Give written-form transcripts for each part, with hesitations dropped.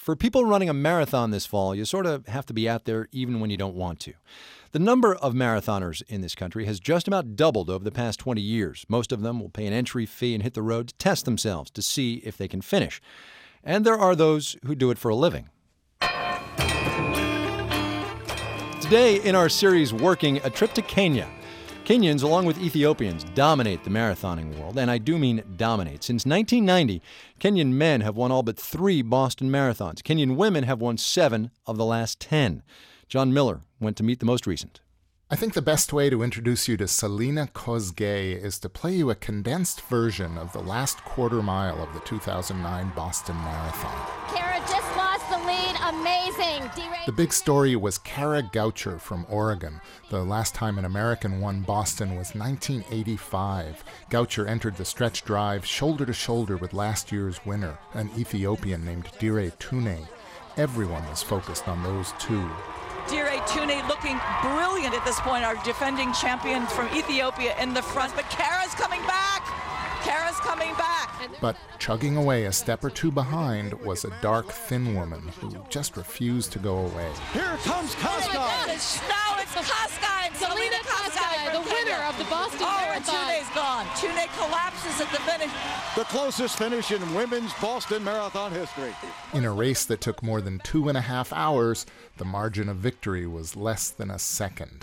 For people running a marathon this fall, you sort of have to be out there even when you don't want to. The number of marathoners in this country has just about doubled over the past 20 years. Most of them will pay an entry fee and hit the road to test themselves to see if they can finish. And there are those who do it for a living. Today in our series, Working, a trip to Kenya. Kenyans, along with Ethiopians, dominate the marathoning world, and I do mean dominate. Since 1990, Kenyan men have won all but 3 Boston marathons. Kenyan women have won 7 of the last 10. John Miller went to meet the most recent. I think the best way to introduce you to Selina Kosgei is to play you a condensed version of the last quarter mile of the 2009 Boston Marathon. Kara just lost the lead. Amazing. The big story was Kara Goucher from Oregon. The last time an American won Boston was 1985. Goucher entered the stretch drive shoulder to shoulder with last year's winner, an Ethiopian named Dire Tune. Everyone was focused on those two. Dire Tune looking brilliant at this point, our defending champion from Ethiopia in the front. But Kara's coming back. Kara's coming back. But chugging away a step or two behind was a dark, thin woman who just refused to go away. Here comes Kosgei. Now it's Kosgei. Selina Kosgei, the winner of the Boston Marathon. And Tune's gone. Tune collapses at the finish. The closest finish in women's Boston Marathon history. In a race that took more than 2.5 hours, the margin of victory was less than a second.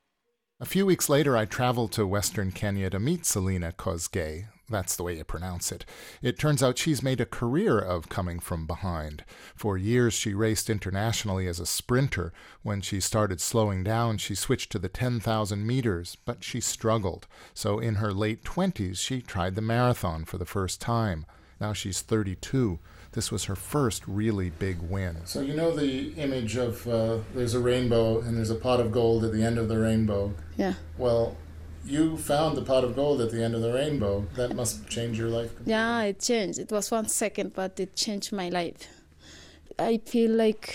A few weeks later, I traveled to Western Kenya to meet Selina Kosgei. That's the way you pronounce it. It turns out she's made a career of coming from behind. For years, she raced internationally as a sprinter. When she started slowing down, she switched to the 10,000 meters, but she struggled. So in her late 20s, she tried the marathon for the first time. Now she's 32. This was her first really big win. So you know the image of there's a rainbow and there's a pot of gold at the end of the rainbow? Yeah. Well, you found the pot of gold at the end of the rainbow. That must change your life. Yeah, it changed. It was 1 second, but it changed my life. I feel like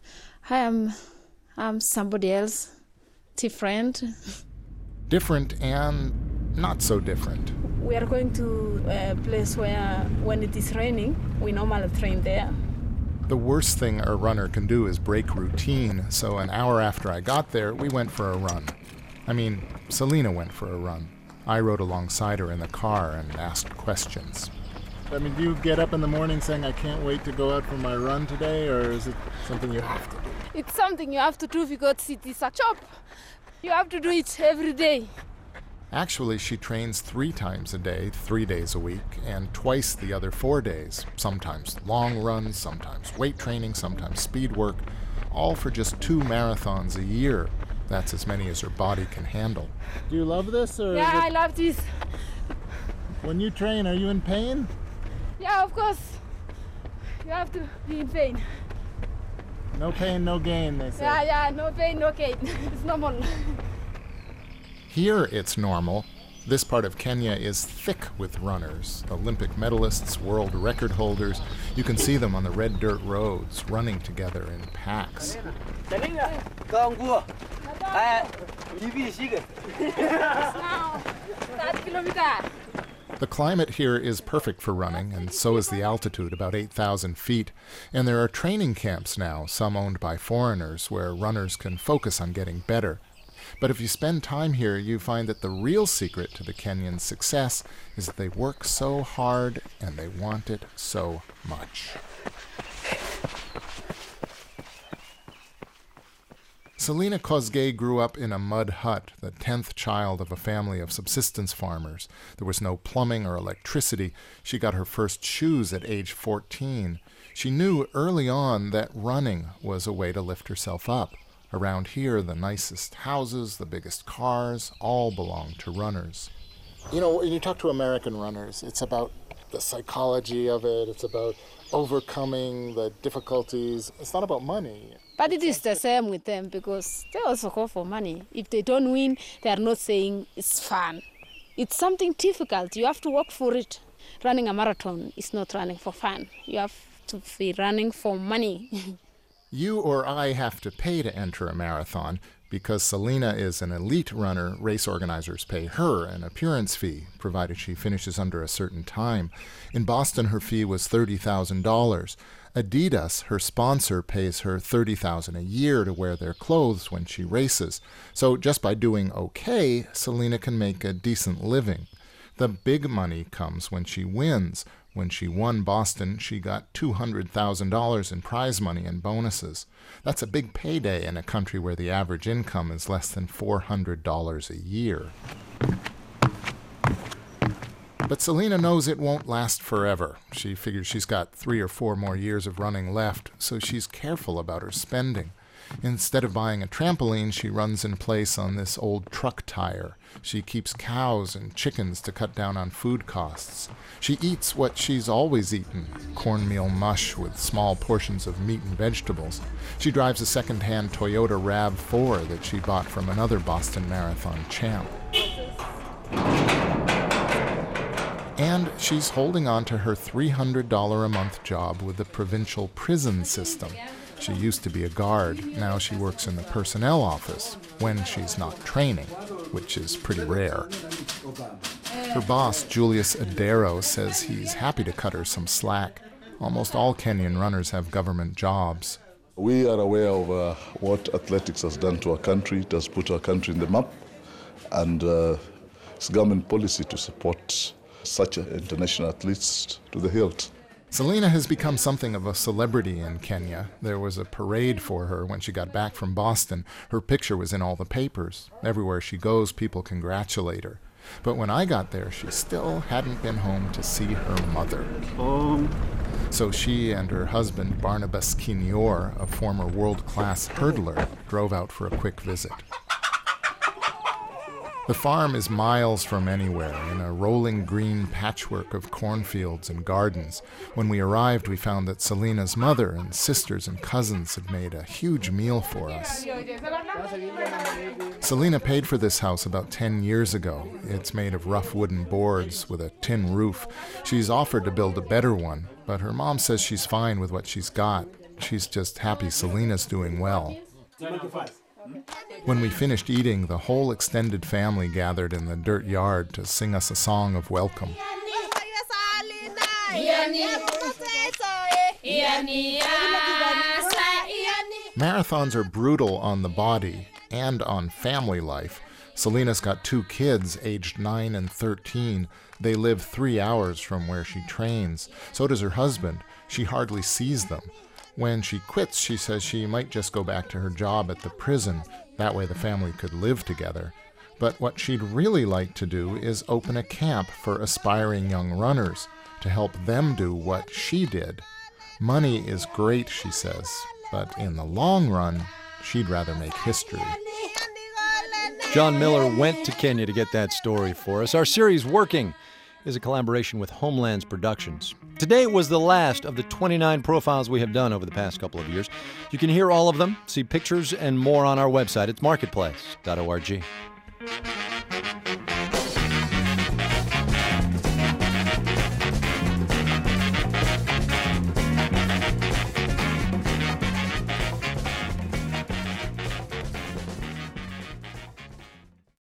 I'm somebody else, different. Different and not so different. We are going to a place where when it is raining, we normally train there. The worst thing a runner can do is break routine, so an hour after I got there, we went for a run. I mean, Selina went for a run. I rode alongside her in the car and asked questions. I mean, do you get up in the morning saying, I can't wait to go out for my run today, or is it something you have to do? It's something you have to do because it is a job. You have to do it every day. Actually, she trains 3 times a day, 3 days a week, and twice the other 4 days. Sometimes long runs, sometimes weight training, sometimes speed work, all for just 2 marathons a year. That's as many as her body can handle. Do you love this? Or yeah, I love this. When you train, are you in pain? Yeah, of course. You have to be in pain. No pain, no gain, they say. Yeah, no pain, no gain. It's normal. Here it's normal. This part of Kenya is thick with runners, Olympic medalists, world record holders. You can see them on the red dirt roads, running together in packs. The climate here is perfect for running, and so is the altitude, about 8,000 feet. And there are training camps now, some owned by foreigners, where runners can focus on getting better. But if you spend time here, you find that the real secret to the Kenyans' success is that they work so hard and they want it so much. Selina Kosgei grew up in a mud hut, the 10th child of a family of subsistence farmers. There was no plumbing or electricity. She got her first shoes at age 14. She knew early on that running was a way to lift herself up. Around here, the nicest houses, the biggest cars, all belong to runners. You know, when you talk to American runners, it's about the psychology of it. It's about overcoming the difficulties. It's not about money. But it is the same with them because they also go for money. If they don't win, they are not saying it's fun. It's something difficult. You have to work for it. Running a marathon is not running for fun. You have to be running for money. You or I have to pay to enter a marathon Because Selena is an elite runner, race organizers pay her an appearance fee, provided she finishes under a certain time. In Boston, her fee was $30,000. Adidas, her sponsor, pays her $30,000 a year to wear their clothes when she races. So just by doing okay, Selena can make a decent living. The big money comes when she wins. When she won Boston, she got $200,000 in prize money and bonuses. That's a big payday in a country where the average income is less than $400 a year. But Selena knows it won't last forever. She figures she's got 3 or 4 more years of running left, so she's careful about her spending. Instead of buying a trampoline, she runs in place on this old truck tire. She keeps cows and chickens to cut down on food costs. She eats what she's always eaten, cornmeal mush with small portions of meat and vegetables. She drives a second-hand Toyota RAV4 that she bought from another Boston Marathon champ. And she's holding on to her $300 a month job with the provincial prison system. She used to be a guard. Now she works in the personnel office when she's not training, which is pretty rare. Her boss, Julius Adero, says he's happy to cut her some slack. Almost all Kenyan runners have government jobs. We are aware of what athletics has done to our country. It has put our country in the map, and it's government policy to support such international athletes to the hilt. Selena has become something of a celebrity in Kenya. There was a parade for her when she got back from Boston. Her picture was in all the papers. Everywhere she goes, people congratulate her. But when I got there, she still hadn't been home to see her mother. So she and her husband, Barnabas Kinyor, a former world-class hurdler, drove out for a quick visit. The farm is miles from anywhere, in a rolling green patchwork of cornfields and gardens. When we arrived, we found that Selena's mother and sisters and cousins had made a huge meal for us. Selena paid for this house about 10 years ago. It's made of rough wooden boards with a tin roof. She's offered to build a better one, but her mom says she's fine with what she's got. She's just happy Selena's doing well. When we finished eating, the whole extended family gathered in the dirt yard to sing us a song of welcome. Marathons are brutal on the body and on family life. Selena's got 2 kids, aged 9 and 13. They live 3 hours from where she trains. So does her husband. She hardly sees them. When she quits, she says she might just go back to her job at the prison. That way the family could live together. But what she'd really like to do is open a camp for aspiring young runners to help them do what she did. Money is great, she says, but in the long run, she'd rather make history. John Miller went to Kenya to get that story for us. Our series, Working, is a collaboration with Homelands Productions. Today was the last of the 29 profiles we have done over the past couple of years. You can hear all of them, see pictures and more on our website. It's marketplace.org.